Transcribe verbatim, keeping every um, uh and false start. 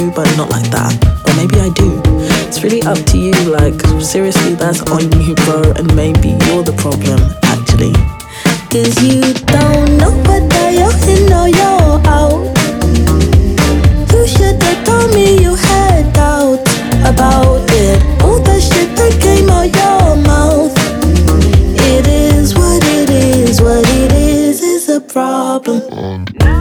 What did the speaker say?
but not like that. Or maybe I do. It's really up to you, like, seriously, that's on you, bro, and maybe you're the problem, actually. Cause you don't know whether you're in or you're out. You should've told me you had doubts about it. All the shit that came out your mouth. It is what it is, what it is is a problem.